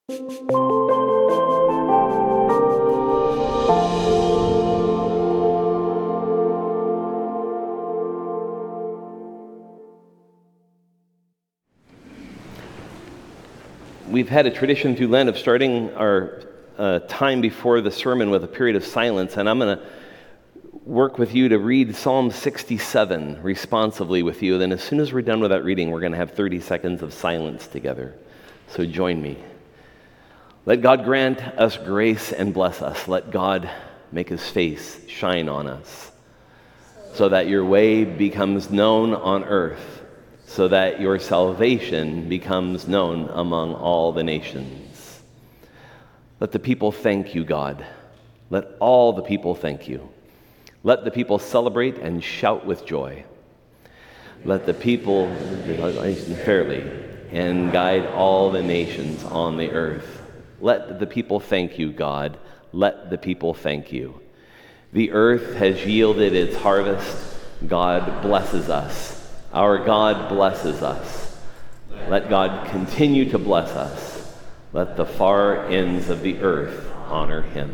We've had a tradition through Lent of starting our time before the sermon with a period of silence, and I'm going to work with you to read Psalm 67 responsively with you. Then as soon as we're done with that reading, we're going to have 30 seconds of silence together. So join me. Let God grant us grace and bless us. Let God make his face shine on us, so that your way becomes known on earth, so that your salvation becomes known among all the nations. Let the people thank you, God. Let all the people thank you. Let the people celebrate and shout with joy. Let the people fairly and guide all the nations on the earth. Let the people thank you, God. Let the people thank you. The earth has yielded its harvest. God blesses us. Our God blesses us. Let God continue to bless us. Let the far ends of the earth honor him.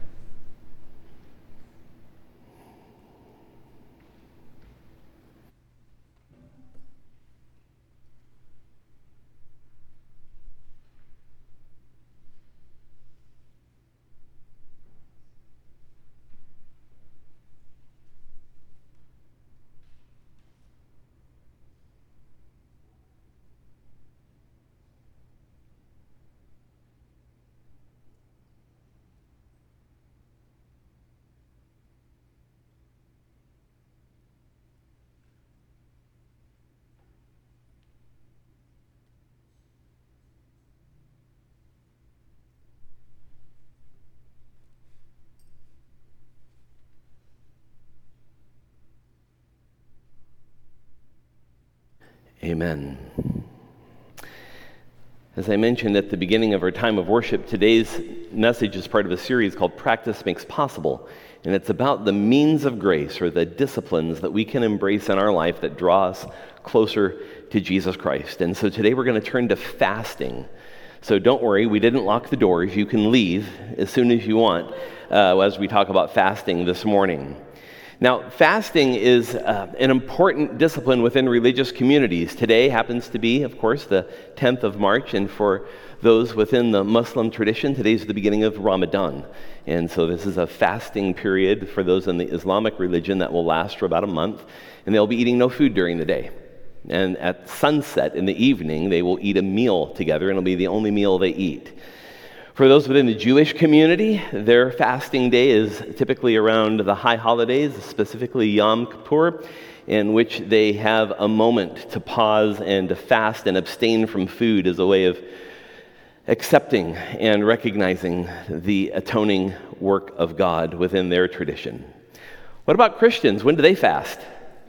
Amen. As I mentioned at the beginning of our time of worship, today's message is part of a series called Practice Makes Possible, and it's about the means of grace, or the disciplines that we can embrace in our life that draw us closer to Jesus Christ. And so today we're going to turn to fasting. So don't worry, we didn't lock the doors. You can leave as soon as you want as we talk about fasting this morning. Now, fasting is an important discipline within religious communities. Today happens to be, of course, the 10th of March, and for those within the Muslim tradition, today's the beginning of Ramadan. And so this is a fasting period for those in the Islamic religion that will last for about a month, and they'll be eating no food during the day. And at sunset in the evening, they will eat a meal together, and it'll be the only meal they eat. For those within the Jewish community, their fasting day is typically around the high holidays, specifically Yom Kippur, in which they have a moment to pause and to fast and abstain from food as a way of accepting and recognizing the atoning work of God within their tradition. What about Christians? When do they fast?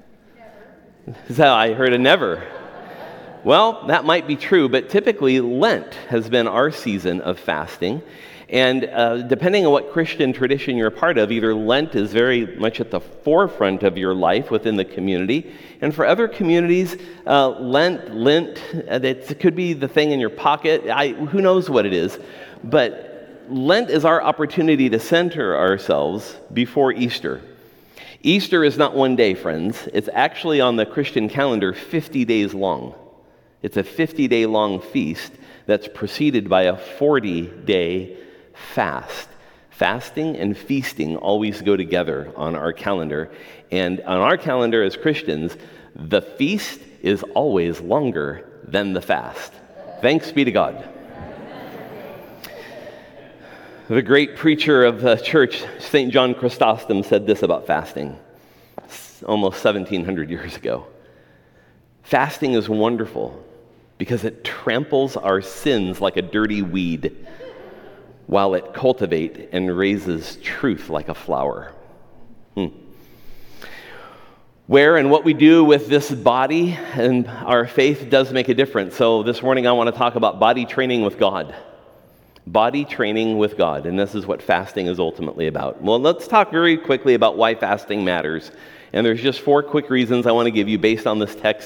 Never. So I heard a never. Well, that might be true, but typically Lent has been our season of fasting. And depending on what Christian tradition you're a part of, either Lent is very much at the forefront of your life within the community. And for other communities, Lent, it could be the thing in your pocket. Who knows what it is. But Lent is our opportunity to center ourselves before Easter. Easter is not one day, friends. It's actually on the Christian calendar 50 days long. It's a 50-day long feast that's preceded by a 40-day fast. Fasting and feasting always go together on our calendar. And on our calendar as Christians, the feast is always longer than the fast. Thanks be to God. The great preacher of the church, St. John Chrysostom, said this about fasting almost 1,700 years ago. Fasting is wonderful because it tramples our sins like a dirty weed, while it cultivates and raises truth like a flower. Where and what we do with this body and our faith does make a difference. So this morning I want to talk about body training with God. Body training with God, and this is what fasting is ultimately about. Well, let's talk very quickly about why fasting matters. And there's just 4 quick reasons I want to give you based on this text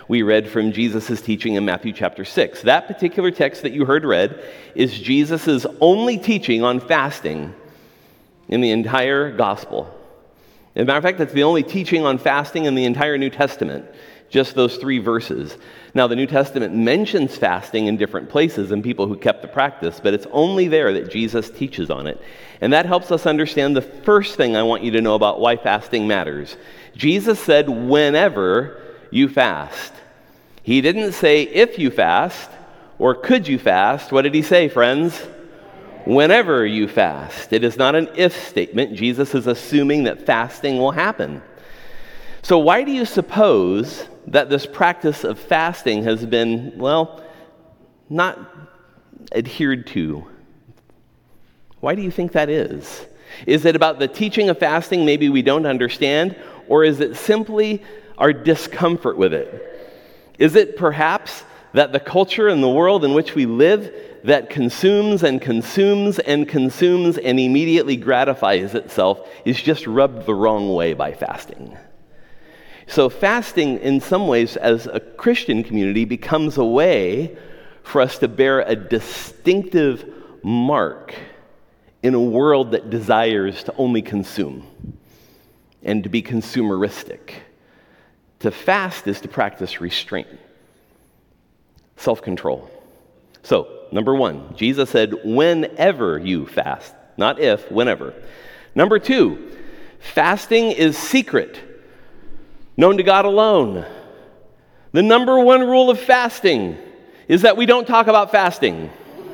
We read from Jesus' teaching in Matthew chapter 6. That particular text that you heard read is Jesus' only teaching on fasting in the entire gospel. As a matter of fact, that's the only teaching on fasting in the entire New Testament, just those 3 verses. Now, the New Testament mentions fasting in different places and people who kept the practice, but it's only there that Jesus teaches on it. And that helps us understand the first thing I want you to know about why fasting matters. Jesus said, whenever you fast. He didn't say if you fast or could you fast. What did he say, friends? Whenever you fast. It is not an if statement. Jesus is assuming that fasting will happen. So why do you suppose that this practice of fasting has been, well, not adhered to? Why do you think that is? Is it about the teaching of fasting maybe we don't understand, or is it simply our discomfort with it? Is it perhaps that the culture and the world in which we live that consumes and consumes and consumes and immediately gratifies itself is just rubbed the wrong way by fasting? So fasting, in some ways, as a Christian community, becomes a way for us to bear a distinctive mark in a world that desires to only consume and to be consumeristic. To fast is to practice restraint, self-control. So, number 1, Jesus said, whenever you fast, not if, whenever. Number 2, fasting is secret, known to God alone. The number 1 rule of fasting is that we don't talk about fasting.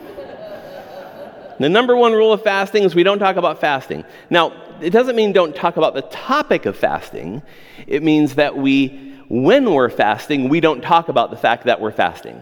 The number 1 rule of fasting is we don't talk about fasting. Now, it doesn't mean don't talk about the topic of fasting. It means that when we're fasting, we don't talk about the fact that we're fasting.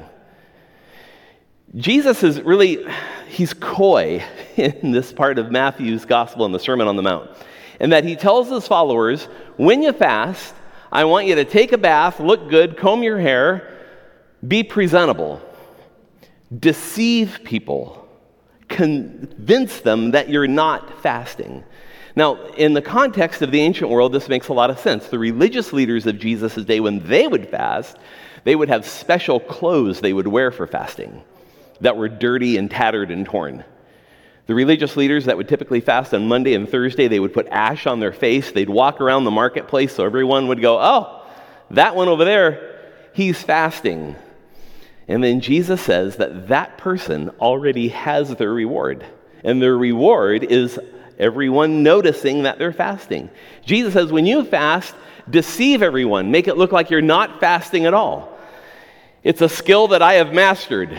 Jesus is really, he's coy in this part of Matthew's gospel and the Sermon on the Mount. And that he tells his followers, when you fast, I want you to take a bath, look good, comb your hair, be presentable, deceive people, convince them that you're not fasting. Now, in the context of the ancient world, this makes a lot of sense. The religious leaders of Jesus' day, when they would fast, they would have special clothes they would wear for fasting that were dirty and tattered and torn. The religious leaders that would typically fast on Monday and Thursday, they would put ash on their face. They'd walk around the marketplace so everyone would go, oh, that one over there, he's fasting. And then Jesus says that that person already has their reward. And their reward is everyone noticing that they're fasting. Jesus says, when you fast, deceive everyone. Make it look like you're not fasting at all. It's a skill that I have mastered.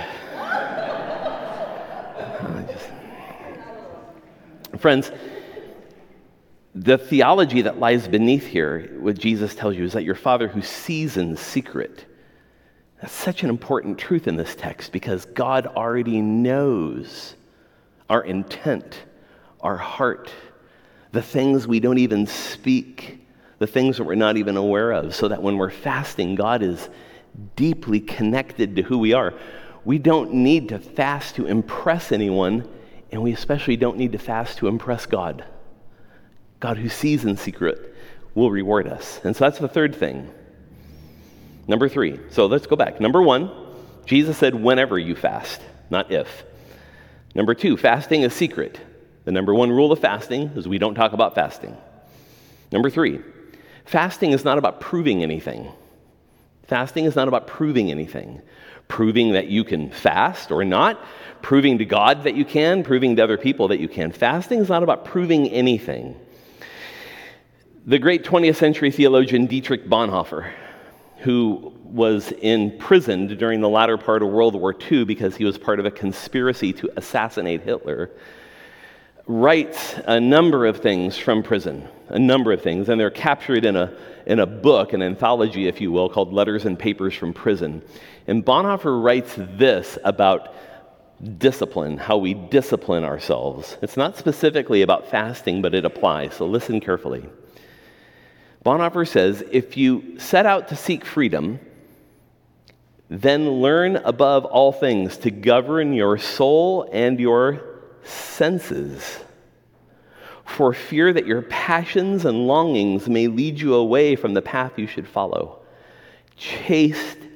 Friends, the theology that lies beneath here, what Jesus tells you, is that your Father who sees in secret. That's such an important truth in this text because God already knows our intent, our heart, the things we don't even speak, the things that we're not even aware of, so that when we're fasting, God is deeply connected to who we are. We don't need to fast to impress anyone, and we especially don't need to fast to impress God. God who sees in secret will reward us. And so that's the third thing. Number 3. So let's go back. Number 1, Jesus said whenever you fast, not if. Number 2, fasting is secret. The number 1 rule of fasting is we don't talk about fasting. Number 3, fasting is not about proving anything. Fasting is not about proving anything. Proving that you can fast or not, proving to God that you can, proving to other people that you can. Fasting is not about proving anything. The great 20th century theologian Dietrich Bonhoeffer, who was imprisoned during the latter part of World War II because he was part of a conspiracy to assassinate Hitler, writes a number of things from prison, and they're captured in a book, an anthology, if you will, called Letters and Papers from Prison. And Bonhoeffer writes this about discipline, how we discipline ourselves. It's not specifically about fasting, but it applies, so listen carefully. Bonhoeffer says, if you set out to seek freedom, then learn above all things to govern your soul and your senses, for fear that your passions and longings may lead you away from the path you should follow. Chaste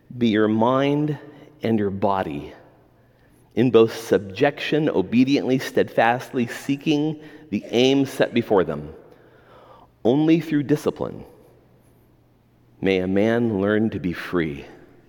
be your mind and your body, in both subjection, obediently, steadfastly, seeking the aim set before them. Only through discipline may a man learn to be free.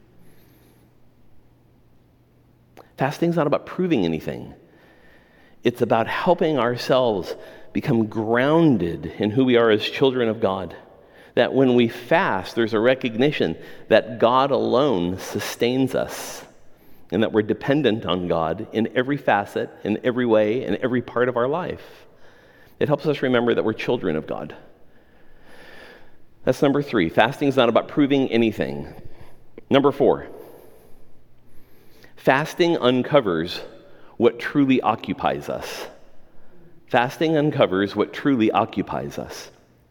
Fasting's not about proving anything. It's about helping ourselves become grounded in who we are as children of God. That when we fast, there's a recognition that God alone sustains us and that we're dependent on God in every facet, in every way, in every part of our life. It helps us remember that we're children of God. That's number 3. Fasting is not about proving anything. Number 4. Fasting uncovers what truly occupies us. Fasting uncovers what truly occupies us.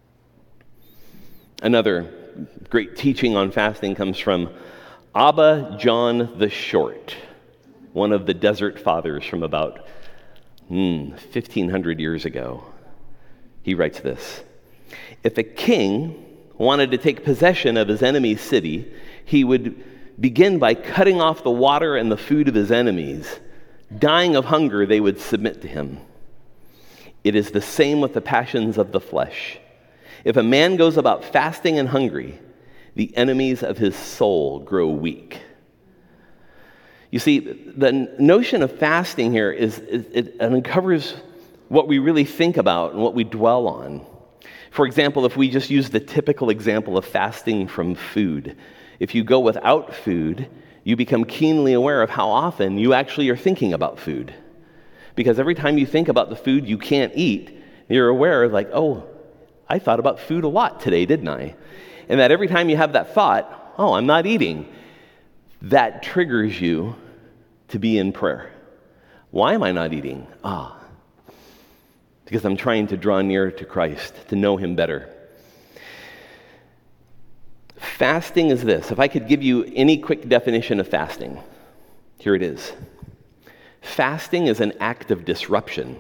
Another great teaching on fasting comes from Abba John the Short, one of the desert fathers from about 1,500 years ago. He writes this: if a king wanted to take possession of his enemy's city, he would begin by cutting off the water and the food of his enemies. Dying of hunger, they would submit to him. It is the same with the passions of the flesh. If a man goes about fasting and hungry, the enemies of his soul grow weak. You see, the notion of fasting here it uncovers what we really think about and what we dwell on. For example, if we just use the typical example of fasting from food, if you go without food, you become keenly aware of how often you actually are thinking about food. Because every time you think about the food you can't eat, you're aware, like, oh, I thought about food a lot today, didn't I? And that every time you have that thought, oh, I'm not eating, that triggers you to be in prayer. Why am I not eating? Because I'm trying to draw near to Christ, to know him better. Fasting is this. If I could give you any quick definition of fasting, here it is. Fasting is an act of disruption.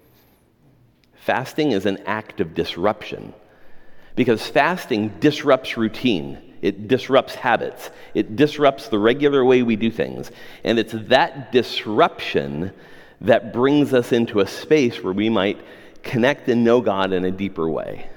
Fasting is an act of disruption. Because fasting disrupts routine. It disrupts habits. It disrupts the regular way we do things. And it's that disruption that brings us into a space where we might connect and know God in a deeper way.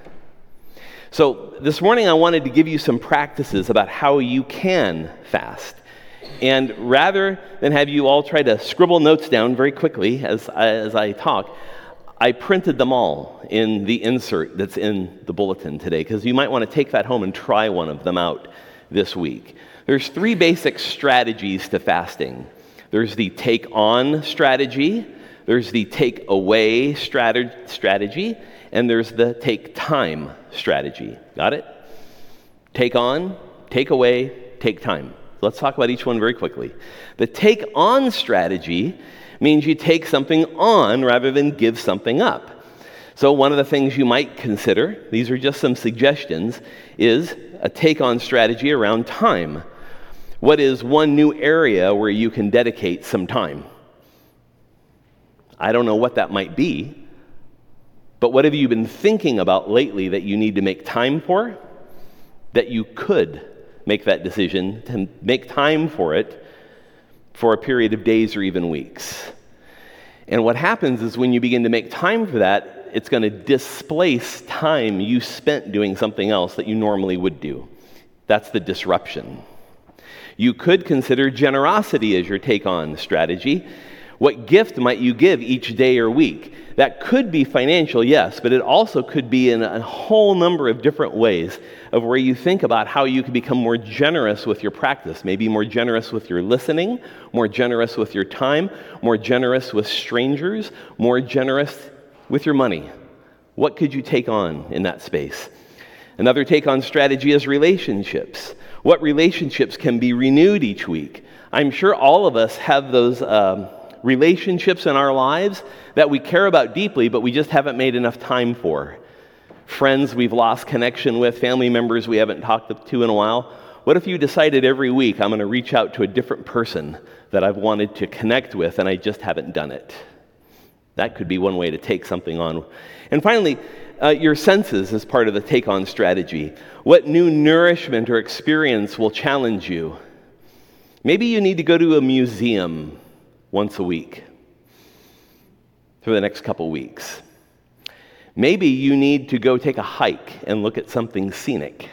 So this morning I wanted to give you some practices about how you can fast. And rather than have you all try to scribble notes down very quickly as I talk, I printed them all in the insert that's in the bulletin today, because you might want to take that home and try one of them out this week. There's 3 basic strategies to fasting. There's the take on strategy, there's the take away strategy, and there's the take time strategy. Got it? Take on, take away, take time. Let's talk about each one very quickly. The take on strategy means you take something on rather than give something up. So one of the things you might consider, these are just some suggestions, is a take on strategy around time. What is one new area where you can dedicate some time? I don't know what that might be, but what have you been thinking about lately that you need to make time for? That you could make that decision to make time for it for a period of days or even weeks. And what happens is when you begin to make time for that, it's going to displace time you spent doing something else that you normally would do. That's the disruption. You could consider generosity as your take-on strategy. What gift might you give each day or week? That could be financial, yes, but it also could be in a whole number of different ways of where you think about how you can become more generous with your practice, maybe more generous with your listening, more generous with your time, more generous with strangers, more generous with your money. What could you take on in that space? Another take-on strategy is relationships. What relationships can be renewed each week? I'm sure all of us have those relationships in our lives that we care about deeply, but we just haven't made enough time for. Friends we've lost connection with, family members we haven't talked to in a while. What if you decided every week, I'm going to reach out to a different person that I've wanted to connect with and I just haven't done it? That could be one way to take something on. And finally, your senses as part of the take-on strategy. What new nourishment or experience will challenge you? Maybe you need to go to a museum once a week for the next couple weeks. Maybe you need to go take a hike and look at something scenic.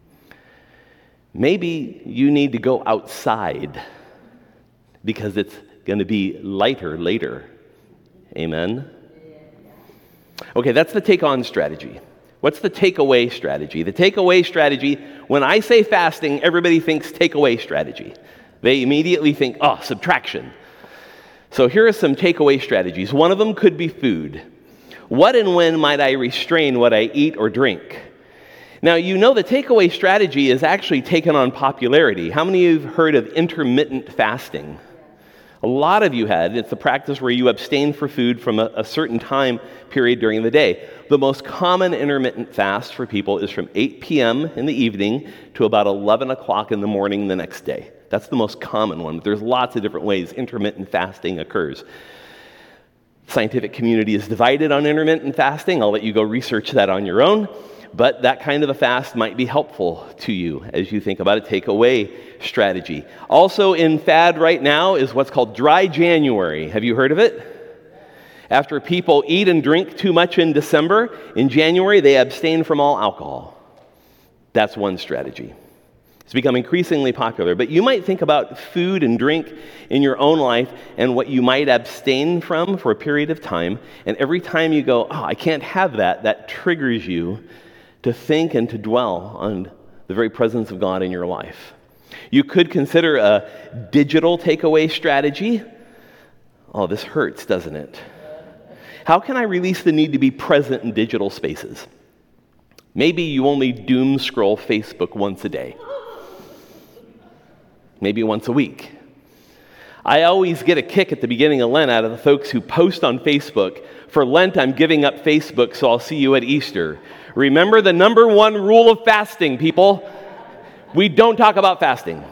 Maybe you need to go outside because it's going to be lighter later. Amen? Okay, that's the take-on strategy. What's the takeaway strategy? The takeaway strategy, when I say fasting, everybody thinks takeaway strategy. They immediately think, subtraction. So here are some takeaway strategies. One of them could be food. What and when might I restrain what I eat or drink? Now, you know the takeaway strategy is actually taken on popularity. How many of you have heard of intermittent fasting? A lot of you had. It's the practice where you abstain for food from a certain time period during the day. The most common intermittent fast for people is from 8 p.m. in the evening to about 11 o'clock in the morning the next day. That's the most common one. But there's lots of different ways intermittent fasting occurs. The scientific community is divided on intermittent fasting. I'll let you go research that on your own. But that kind of a fast might be helpful to you as you think about a takeaway strategy. Also in fad right now is what's called dry January. Have you heard of it? After people eat and drink too much in December, in January they abstain from all alcohol. That's one strategy. It's become increasingly popular. But you might think about food and drink in your own life and what you might abstain from for a period of time. And every time you go, I can't have that, that triggers you to think and to dwell on the very presence of God in your life. You could consider a digital takeaway strategy. Oh, this hurts, doesn't it? How can I release the need to be present in digital spaces? Maybe you only doom scroll Facebook once a day. Maybe once a week. I always get a kick at the beginning of Lent out of the folks who post on Facebook, for Lent I'm giving up Facebook, so I'll see you at Easter. Remember the number one rule of fasting, people. We don't talk about fasting.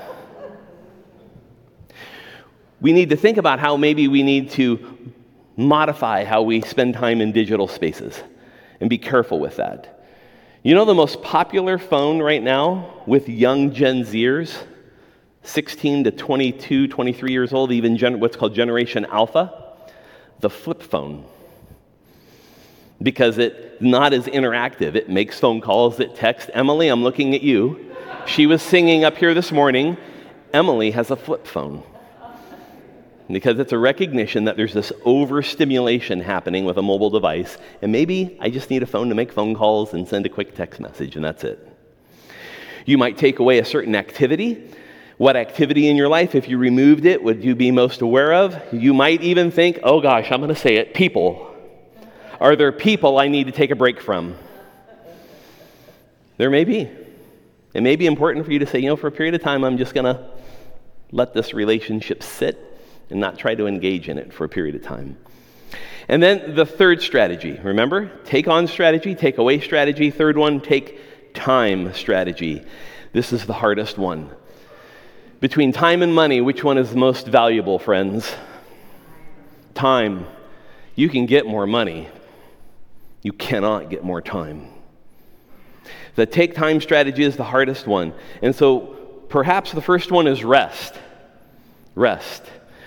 We need to think about how maybe we need to modify how we spend time in digital spaces and be careful with that. You know the most popular phone right now with young Gen Zers, 16 to 22, 23 years old, even what's called Generation Alpha? The flip phone. Because it's not as interactive. It makes phone calls, it texts. Emily, I'm looking at you. She was singing up here this morning. Emily has a flip phone. Because it's a recognition that there's this overstimulation happening with a mobile device, and maybe I just need a phone to make phone calls and send a quick text message, and that's it. You might take away a certain activity. What activity in your life, if you removed it, would you be most aware of? You might even think, oh gosh, I'm going to say it, people. Are there people I need to take a break from? There may be. It may be important for you to say, for a period of time, I'm just going to let this relationship sit and not try to engage in it for a period of time. And then the third strategy, remember? Take on strategy, take away strategy. Third one, take time strategy. This is the hardest one. Between time and money, which one is the most valuable, friends? Time. You can get more money. You cannot get more time. The take time strategy is the hardest one. And so perhaps the first one is rest. Rest.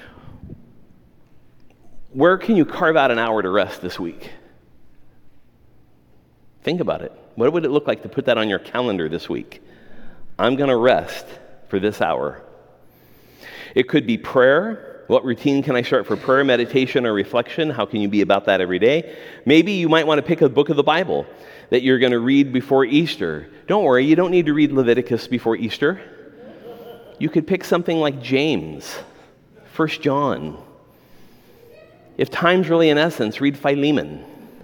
Where can you carve out an hour to rest this week? Think about it. What would it look like to put that on your calendar this week? I'm going to rest for this hour. It could be prayer. What routine can I start for prayer, meditation, or reflection? How can you be about that every day? Maybe you might want to pick a book of the Bible that you're going to read before Easter. Don't worry, you don't need to read Leviticus before Easter. You could pick something like James, 1 John. If time's really an essence, read Philemon.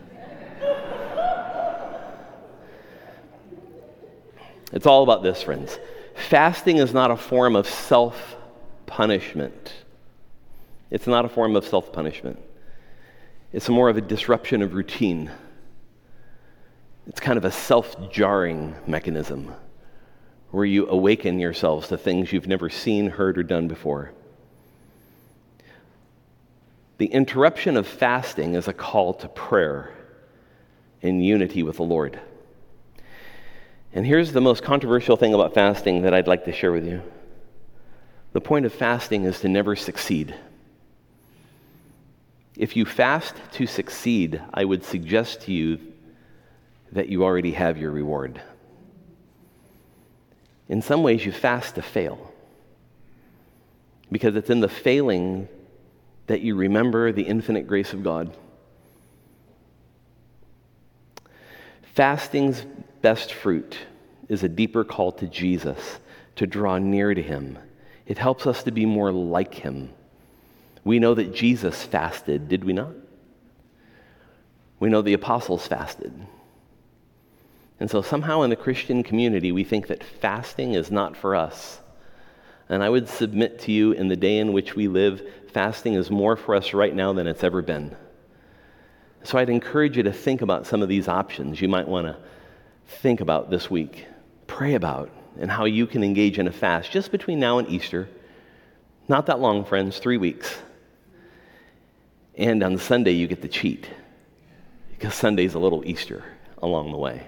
It's all about this, friends. Fasting is not a form of self-punishment. It's not a form of self-punishment. It's more of a disruption of routine. It's kind of a self-jarring mechanism where you awaken yourselves to things you've never seen, heard, or done before. The interruption of fasting is a call to prayer in unity with the Lord. And here's the most controversial thing about fasting that I'd like to share with you. The point of fasting is to never succeed. If you fast to succeed, I would suggest to you that you already have your reward. In some ways, you fast to fail, because it's in the failing that you remember the infinite grace of God. Fasting's best fruit is a deeper call to Jesus, to draw near to him. It helps us to be more like him. We know that Jesus fasted, did we not? We know the apostles fasted. And so somehow in the Christian community, we think that fasting is not for us. And I would submit to you, in the day in which we live, fasting is more for us right now than it's ever been. So I'd encourage you to think about some of these options you might want to think about this week. Pray about and how you can engage in a fast just between now and Easter. Not that long, friends, 3 weeks. And on Sunday, you get to cheat, because Sunday's a little Easter along the way.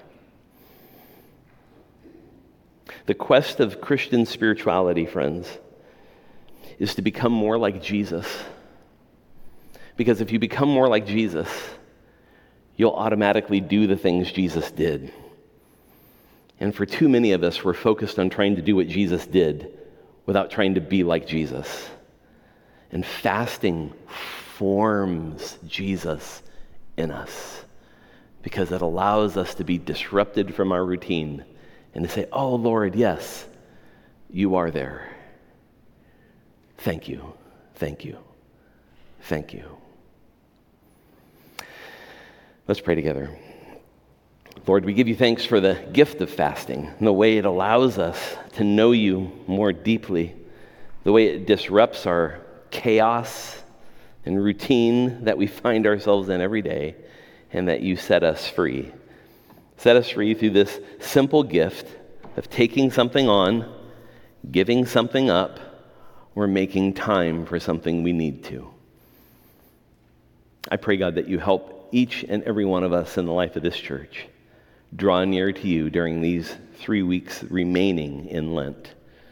The quest of Christian spirituality, friends, is to become more like Jesus. Because if you become more like Jesus, you'll automatically do the things Jesus did. And for too many of us, we're focused on trying to do what Jesus did without trying to be like Jesus. And fasting forms Jesus in us, because it allows us to be disrupted from our routine and to say, oh, Lord, yes, you are there. Thank you, thank you, thank you. Let's pray together. Lord, we give you thanks for the gift of fasting and the way it allows us to know you more deeply, the way it disrupts our chaos and routine that we find ourselves in every day, and that you set us free. Set us free through this simple gift of taking something on, giving something up, or making time for something we need to. I pray, God, that you help each and every one of us in the life of this church draw near to you during these 3 weeks remaining in Lent.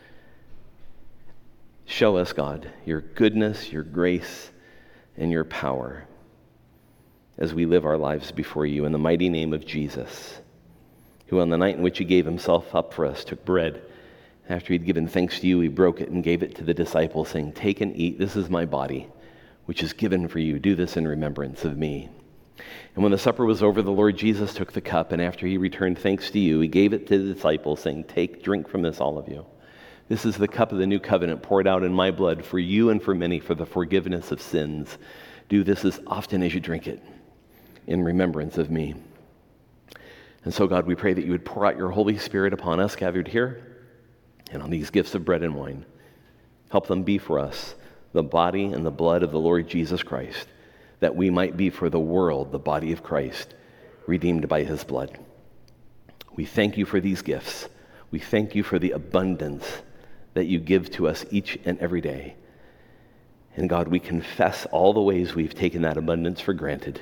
Show us, God, your goodness, your grace, and your power as we live our lives before you, in the mighty name of Jesus, who on the night in which he gave himself up for us took bread. After he'd given thanks to you, he broke it and gave it to the disciples, saying, take and eat, this is my body, which is given for you. Do this in remembrance of me. And when the supper was over, the Lord Jesus took the cup, and after he returned thanks to you, he gave it to the disciples, saying, take, drink from this, all of you. This is the cup of the new covenant poured out in my blood for you and for many for the forgiveness of sins. Do this as often as you drink it in remembrance of me. And so, God, we pray that you would pour out your Holy Spirit upon us gathered here and on these gifts of bread and wine. Help them be for us the body and the blood of the Lord Jesus Christ, that we might be for the world the body of Christ, redeemed by his blood. We thank you for these gifts. We thank you for the abundance that you give to us each and every day. And God, we confess all the ways we've taken that abundance for granted.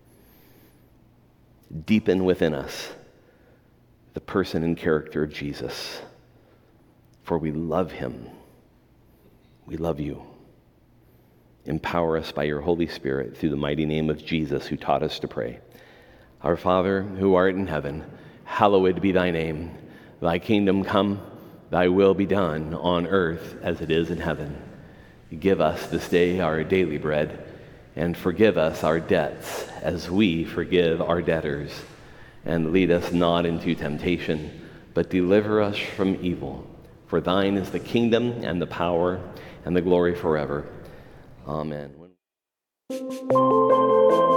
Deepen within us the person and character of Jesus, for we love him. We love you. Empower us by your Holy Spirit through the mighty name of Jesus, who taught us to pray. Our Father, who art in heaven, hallowed be thy name. Thy kingdom come, thy will be done on earth as it is in heaven. Give us this day our daily bread, and forgive us our debts as we forgive our debtors. And lead us not into temptation, but deliver us from evil. For thine is the kingdom and the power and the glory forever. Amen.